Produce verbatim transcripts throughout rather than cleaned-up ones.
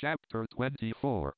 Chapter twenty-four.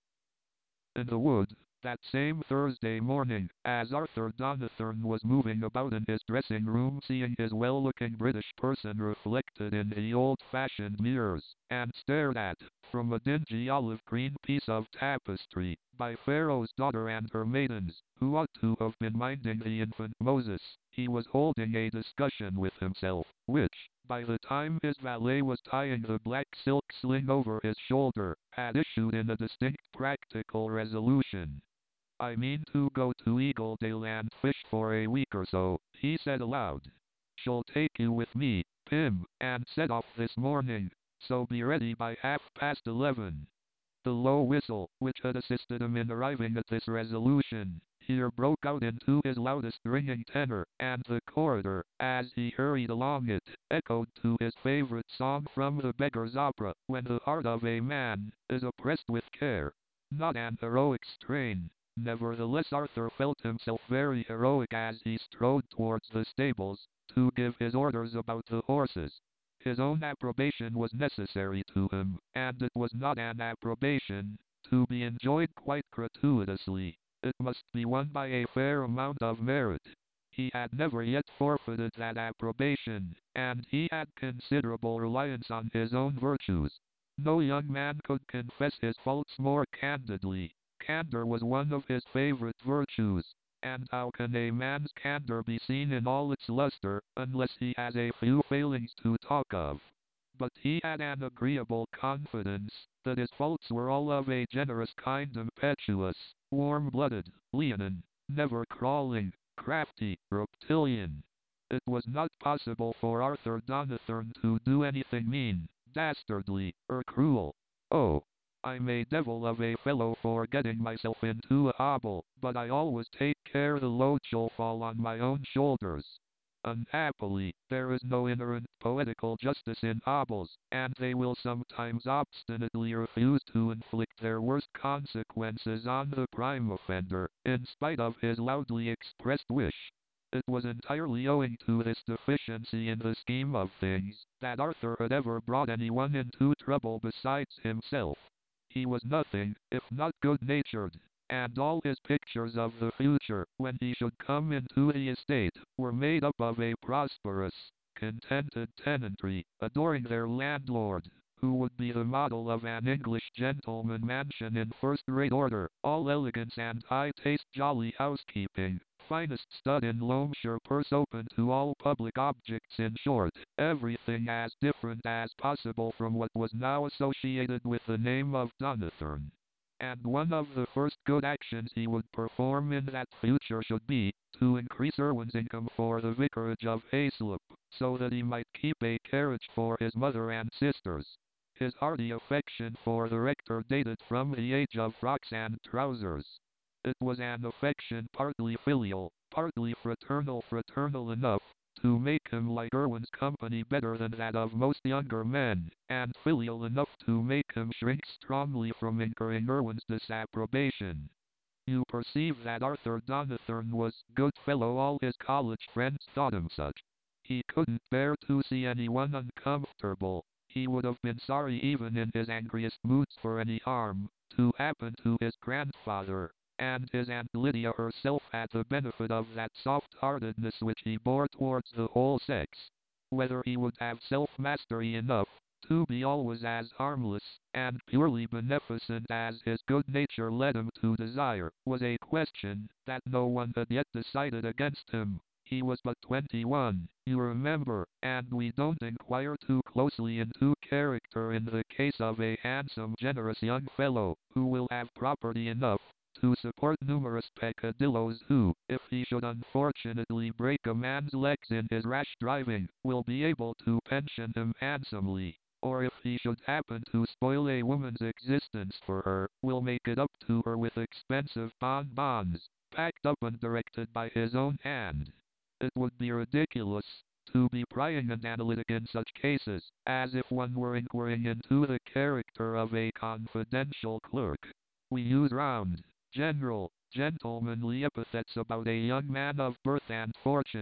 In the wood, that same Thursday morning, as Arthur Donnithorne was moving about in his dressing room seeing his well-looking British person reflected in the old-fashioned mirrors, and stared at, from a dingy olive-green piece of tapestry, by Pharaoh's daughter and her maidens, who ought to have been minding the infant Moses, he was holding a discussion with himself, which, by the time his valet was tying the black silk sling over his shoulder, had issued in a distinct practical resolution. "I mean to go to Eagledale and fish for a week or so," he said aloud. "Shall take you with me, Pym, and set off this morning, so be ready by half past eleven." The low whistle, which had assisted him in arriving at this resolution, here broke out into his loudest ringing tenor, and the corridor, as he hurried along it, echoed to his favorite song from the Beggar's Opera, "When the heart of a man is oppressed with care." Not an heroic strain. Nevertheless Arthur felt himself very heroic as he strode towards the stables, to give his orders about the horses. His own approbation was necessary to him, and it was not an approbation to be enjoyed quite gratuitously. It must be won by a fair amount of merit. He had never yet forfeited that approbation, and he had considerable reliance on his own virtues. No young man could confess his faults more candidly. Candor was one of his favorite virtues. And how can a man's candor be seen in all its luster, unless he has a few failings to talk of? But he had an agreeable confidence that his faults were all of a generous kind, impetuous, warm-blooded, leonine, never crawling, crafty, reptilian. It was not possible for Arthur Donnithorne to do anything mean, dastardly, or cruel. "Oh, I'm a devil of a fellow for getting myself into a hobble, but I always take care the load shall fall on my own shoulders." Unhappily, there is no inherent poetical justice in hobbles, and they will sometimes obstinately refuse to inflict their worst consequences on the prime offender, in spite of his loudly expressed wish. It was entirely owing to this deficiency in the scheme of things, that Arthur had ever brought anyone into trouble besides himself. He was nothing, if not good-natured, and all his pictures of the future, when he should come into the estate, were made up of a prosperous, contented tenantry, adoring their landlord, who would be the model of an English gentleman mansion in first-rate order, all elegance and high-taste, jolly housekeeping, finest stud in Loamshire purse, open to all public objects, in short, everything as different as possible from what was now associated with the name of Donnithorne. And one of the first good actions he would perform in that future should be, to increase Irwin's income for the vicarage of Hayslip, so that he might keep a carriage for his mother and sisters. His hearty affection for the rector dated from the age of frocks and trousers. It was an affection partly filial, partly fraternal, fraternal enough to make him like Irwin's company better than that of most younger men, and filial enough to make him shrink strongly from incurring Irwin's disapprobation. You perceive that Arthur Donnithorne was good fellow. All his college friends thought him such. He couldn't bear to see anyone uncomfortable. He would have been sorry even in his angriest moods for any harm to happen to his grandfather, and his Aunt Lydia herself had the benefit of that soft-heartedness which he bore towards the whole sex. Whether he would have self-mastery enough to be always as harmless and purely beneficent as his good nature led him to desire, was a question that no one had yet decided against him. He was but twenty-one, you remember, and we don't inquire too closely into character in the case of a handsome, generous young fellow, who will have property enough to support numerous peccadilloes, who, if he should unfortunately break a man's legs in his rash driving, will be able to pension him handsomely, or if he should happen to spoil a woman's existence for her, will make it up to her with expensive bonbons, packed up and directed by his own hand. It would be ridiculous to be prying and analytic in such cases, as if one were inquiring into the character of a confidential clerk. We use round, general, gentlemanly epithets about a young man of birth and fortune,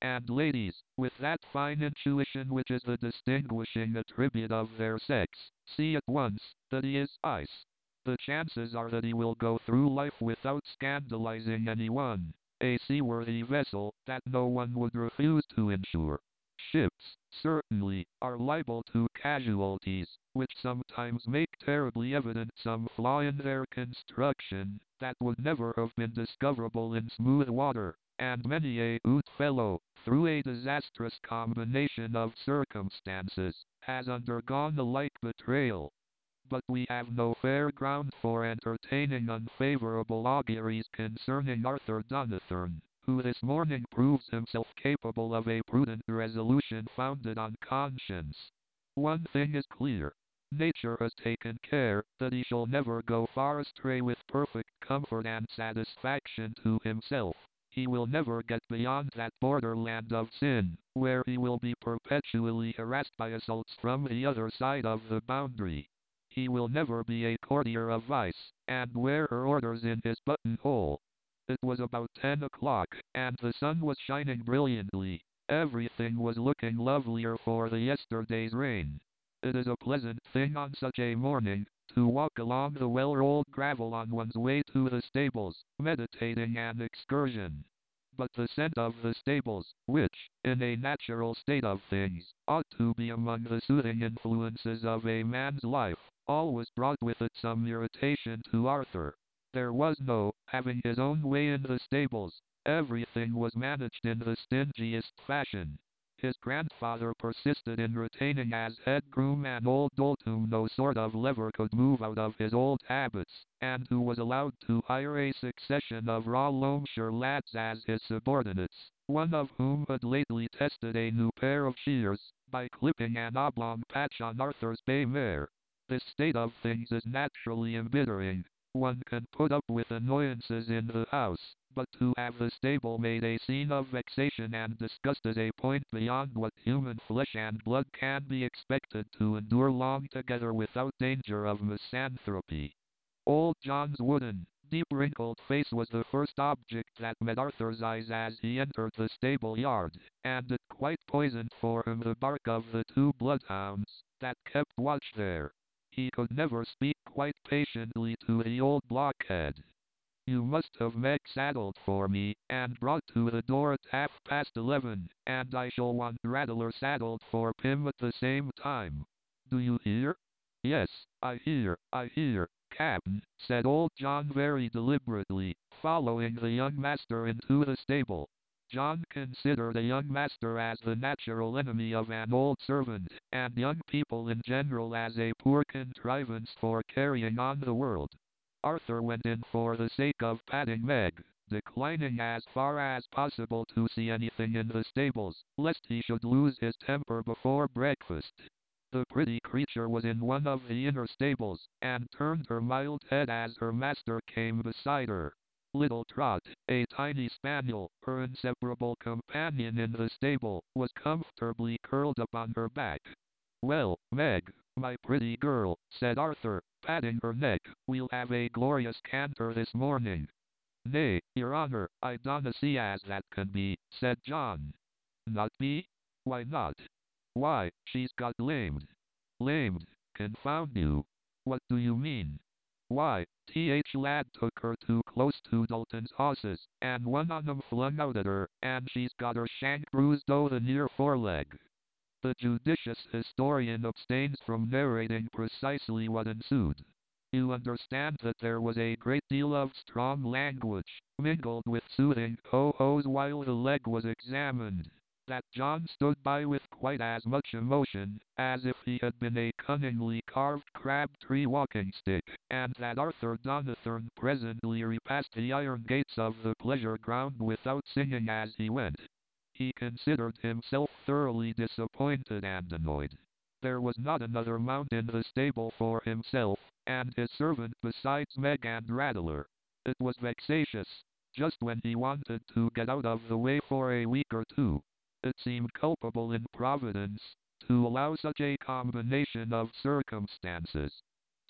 and ladies, with that fine intuition which is the distinguishing attribute of their sex, see at once that he is ice. The chances are that he will go through life without scandalizing anyone. A seaworthy vessel that no one would refuse to insure. Ships, certainly, are liable to casualties, which sometimes make terribly evident some flaw in their construction that would never have been discoverable in smooth water, and many a good fellow, through a disastrous combination of circumstances, has undergone the like betrayal. But we have no fair ground for entertaining unfavorable auguries concerning Arthur Donnithorne, who this morning proves himself capable of a prudent resolution founded on conscience. One thing is clear. Nature has taken care that he shall never go far astray with perfect comfort and satisfaction to himself. He will never get beyond that borderland of sin, where he will be perpetually harassed by assaults from the other side of the boundary. He will never be a courtier of vice, and wear her orders in his buttonhole. It was about ten o'clock, and the sun was shining brilliantly. Everything was looking lovelier for the yesterday's rain. It is a pleasant thing on such a morning to walk along the well-rolled gravel on one's way to the stables, meditating an excursion. But the scent of the stables, which, in a natural state of things, ought to be among the soothing influences of a man's life, always brought with it some irritation to Arthur. There was no having his own way in the stables. Everything was managed in the stingiest fashion. His grandfather persisted in retaining as head groom an old dolt whom no sort of lever could move out of his old habits, and who was allowed to hire a succession of raw Loamshire lads as his subordinates, one of whom had lately tested a new pair of shears, by clipping an oblong patch on Arthur's bay mare. This state of things is naturally embittering. One can put up with annoyances in the house, but to have the stable made a scene of vexation and disgust is a point beyond what human flesh and blood can be expected to endure long together without danger of misanthropy. Old John's wooden, deep wrinkled face was the first object that met Arthur's eyes as he entered the stable yard, and it quite poisoned for him the bark of the two bloodhounds that kept watch there. He could never speak quite patiently to the old blockhead. You must have Meg saddled for me, and brought to the door at half past eleven, and I shall want Rattler saddled for Pym at the same time. Do you hear? Yes, I hear, I hear, Captain, said old John very deliberately, following the young master into the stable. John considered a young master as the natural enemy of an old servant, and young people in general as a poor contrivance for carrying on the world. Arthur went in for the sake of patting Meg, declining as far as possible to see anything in the stables, lest he should lose his temper before breakfast. The pretty creature was in one of the inner stables, and turned her mild head as her master came beside her. Little Trot, a tiny spaniel, her inseparable companion in the stable, was comfortably curled up on her back. "Well, Meg, my pretty girl," said Arthur, patting her neck, "we'll have a glorious canter this morning." "Nay, your honour, I dinna see as that can be," said John. "Not be? Why not?" "Why, she's got lamed." "Lamed? Confound you! What do you mean?" "Why, Th lad took her too close to Dalton's hosses, and one on 'em flung out at her, and she's got her shank bruised o' the near foreleg." The judicious historian abstains from narrating precisely what ensued. You understand that there was a great deal of strong language, mingled with soothing ho-hos while the leg was examined. That John stood by with quite as much emotion as if he had been a cunningly carved crab-tree walking stick, and that Arthur Donnithorne presently repassed the iron gates of the pleasure ground without singing as he went. He considered himself thoroughly disappointed and annoyed. There was not another mount in the stable for himself, and his servant besides Meg and Rattler. It was vexatious, just when he wanted to get out of the way for a week or two. It seemed culpable in Providence to allow such a combination of circumstances.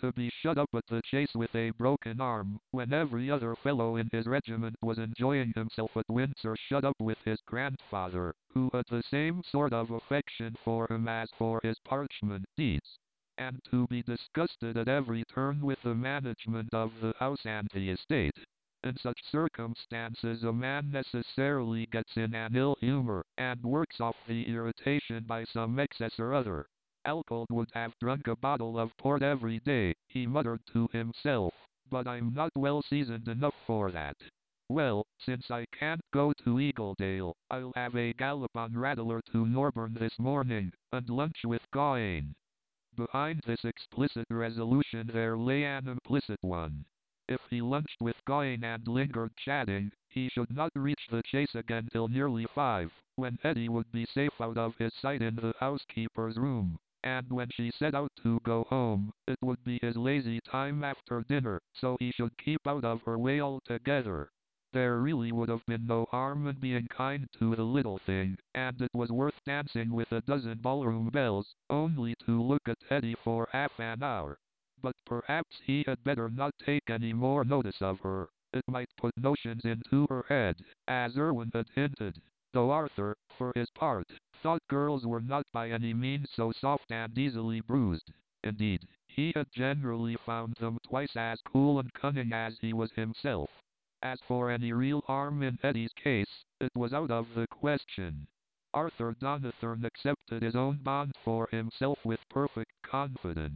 to be shut up at the Chase with a broken arm, when every other fellow in his regiment was enjoying himself at Windsor shut up with his grandfather, who had the same sort of affection for him as for his parchment deeds, and to be disgusted at every turn with the management of the house and the estate. In such circumstances a man necessarily gets in an ill humor, and works off the irritation by some excess or other. Alcold would have drunk a bottle of port every day, he muttered to himself, but I'm not well seasoned enough for that. Well, since I can't go to Eagledale, I'll have a gallop on Rattler to Norburn this morning, and lunch with Gawain. Behind this explicit resolution there lay an implicit one. If he lunched with Gawain and lingered chatting, he should not reach the Chase again till nearly five, when Hetty would be safe out of his sight in the housekeeper's room, and when she set out to go home, it would be his lazy time after dinner, so he should keep out of her way altogether. There really would have been no harm in being kind to the little thing, and it was worth dancing with a dozen ballroom belles, only to look at Hetty for half an hour. But perhaps he had better not take any more notice of her. It might put notions into her head, as Irwin had hinted. Though Arthur, for his part, thought girls were not by any means so soft and easily bruised. Indeed, he had generally found them twice as cool and cunning as he was himself. As for any real harm in Hetty's case, it was out of the question. Arthur Donnithorne accepted his own bond for himself with perfect confidence.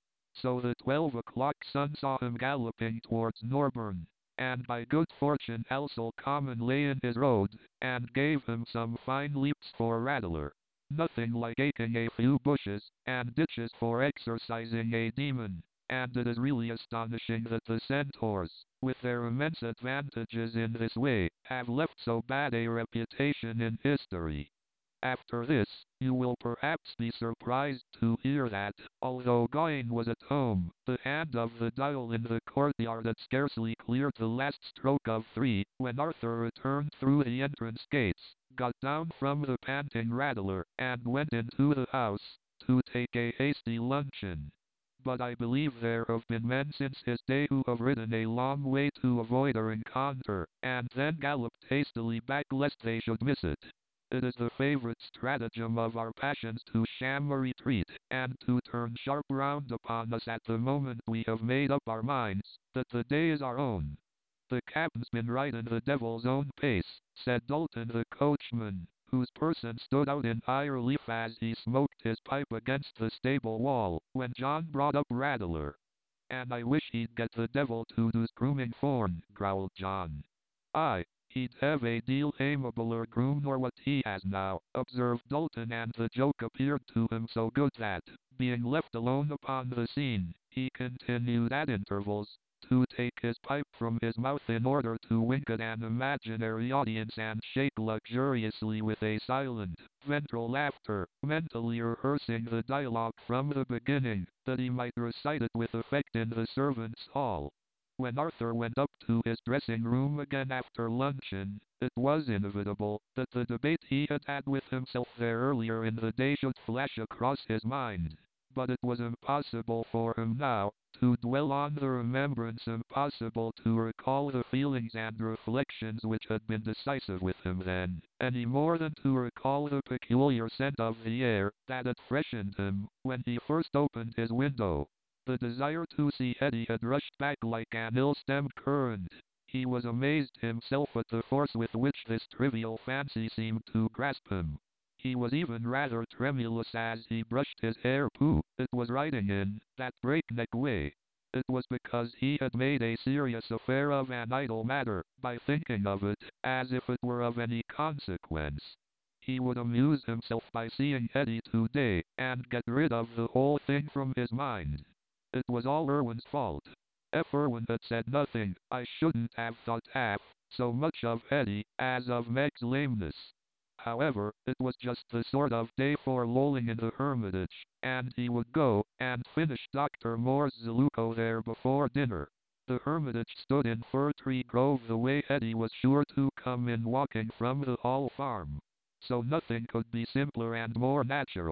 So the twelve o'clock sun saw him galloping towards Norburn, and by good fortune Halsell Common lay in his road, and gave him some fine leaps for Rattler. Nothing like aching a few bushes and ditches for exercising a demon, and it is really astonishing that the centaurs, with their immense advantages in this way, have left so bad a reputation in history. After this, you will perhaps be surprised to hear that, although Gawain was at home, the hand of the dial in the courtyard had scarcely cleared the last stroke of three, when Arthur returned through the entrance gates, got down from the panting Rattler, and went into the house, to take a hasty luncheon. But I believe there have been men since his day who have ridden a long way to avoid a rencontre, and then galloped hastily back lest they should miss it. It is the favorite stratagem of our passions to sham a retreat, and to turn sharp round upon us at the moment we have made up our minds that the day is our own. The captain's been riding the devil's own pace, said Dalton the coachman, whose person stood out in high relief as he smoked his pipe against the stable wall, when John brought up Rattler. And I wish he'd get the devil to do's grooming for'n, growled John. Aye, he'd have a deal amabler groom nor what he has now, observed Dalton, and the joke appeared to him so good that, being left alone upon the scene, he continued at intervals to take his pipe from his mouth in order to wink at an imaginary audience and shake luxuriously with a silent, ventral laughter, mentally rehearsing the dialogue from the beginning, that he might recite it with effect in the servants' hall. When Arthur went up to his dressing-room again after luncheon, it was inevitable that the debate he had had with himself there earlier in the day should flash across his mind. But it was impossible for him now to dwell on the remembrance, impossible to recall the feelings and reflections which had been decisive with him then, any more than to recall the peculiar scent of the air that had freshened him when he first opened his window. The desire to see Hetty had rushed back like an ill-stemmed current. He was amazed himself at the force with which this trivial fancy seemed to grasp him. He was even rather tremulous as he brushed his hair. Pooh, it was riding in that breakneck way. It was because he had made a serious affair of an idle matter, by thinking of it as if it were of any consequence. He would amuse himself by seeing Hetty today, and get rid of the whole thing from his mind. It was all Irwin's fault. If Irwin had said nothing, I shouldn't have thought half so much of Hetty as of Meg's lameness. However, it was just the sort of day for lolling in the Hermitage, and he would go and finish Doctor Moore's Zeluco there before dinner. The Hermitage stood in Fir Tree Grove, the way Hetty was sure to come in walking from the Hall Farm. So nothing could be simpler and more natural.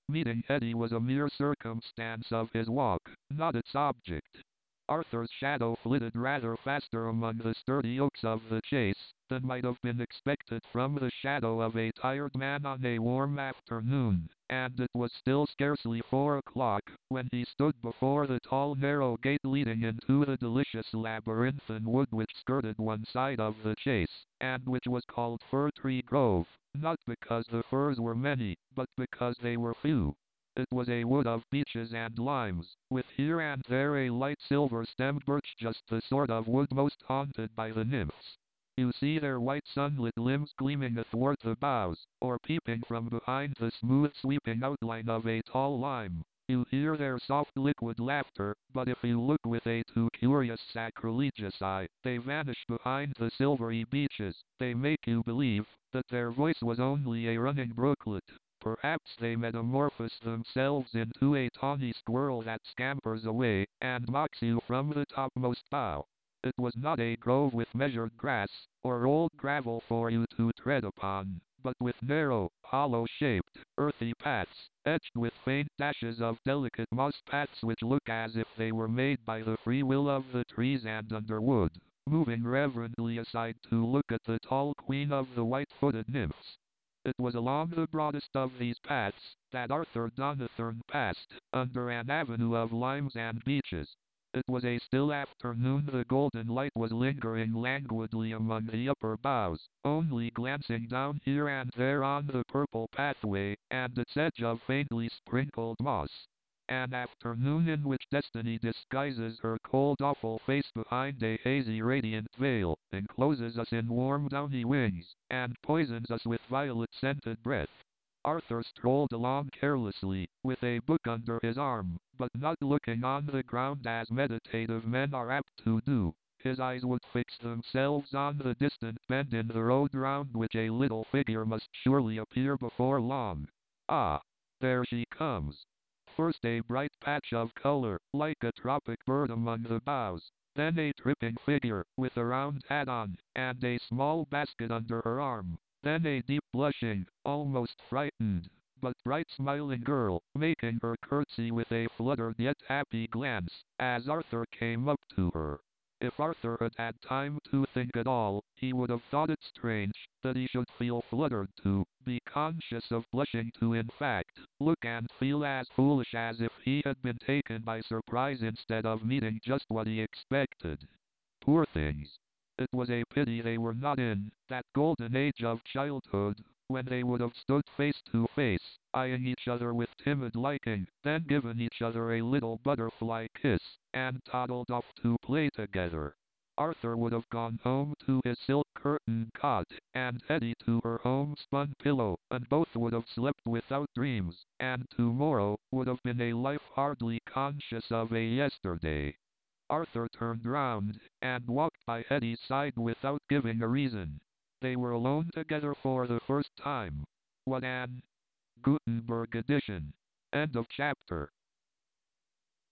Meeting Hetty was a mere circumstance of his walk, not its object. Arthur's shadow flitted rather faster among the sturdy oaks of the Chase than might have been expected from the shadow of a tired man on a warm afternoon, and it was still scarcely four o'clock when he stood before the tall narrow gate leading into the delicious labyrinthine wood which skirted one side of the Chase, and which was called Fir Tree Grove, not because the firs were many, but because they were few. It was a wood of beeches and limes, with here and there a light silver-stemmed birch, just the sort of wood most haunted by the nymphs. You see their white sunlit limbs gleaming athwart the boughs, or peeping from behind the smooth sweeping outline of a tall lime. You hear their soft liquid laughter, but if you look with a too curious sacrilegious eye, they vanish behind the silvery beeches. They make you believe that their voice was only a running brooklet. Perhaps they metamorphose themselves into a tawny squirrel that scampers away and mocks you from the topmost bough. It was not a grove with measured grass, or rolled gravel for you to tread upon, but with narrow, hollow-shaped, earthy paths, edged with faint dashes of delicate moss, paths which look as if they were made by the free will of the trees and underwood, moving reverently aside to look at the tall queen of the white-footed nymphs. It was along the broadest of these paths that Arthur Donnithorne passed, under an avenue of limes and beeches. It was a still afternoon. The golden light was lingering languidly among the upper boughs, only glancing down here and there on the purple pathway and its edge of faintly sprinkled moss. An afternoon in which destiny disguises her cold awful face behind a hazy radiant veil, encloses us in warm downy wings, and poisons us with violet-scented breath. Arthur strolled along carelessly, with a book under his arm, but not looking on the ground as meditative men are apt to do. His eyes would fix themselves on the distant bend in the road round which a little figure must surely appear before long. Ah! There she comes. First a bright patch of color, like a tropic bird among the boughs, then a tripping figure, with a round hat on, and a small basket under her arm, then a deep blushing, almost frightened, but bright smiling girl, making her curtsy with a fluttered yet happy glance, as Arthur came up to her. If Arthur had had time to think at all, he would have thought it strange that he should feel fluttered to, be conscious of blushing to, in fact, look and feel as foolish as if he had been taken by surprise instead of meeting just what he expected. Poor things. It was a pity they were not in that golden age of childhood, when they would have stood face to face, eyeing each other with timid liking, then given each other a little butterfly kiss, and toddled off to play together. Arthur would have gone home to his silk-curtained cot, and Hetty to her homespun pillow, and both would have slept without dreams, and tomorrow would have been a life hardly conscious of a yesterday. Arthur turned round, and walked by Hetty's side without giving a reason. They were alone together for the first time. What an Gutenberg edition. End of chapter.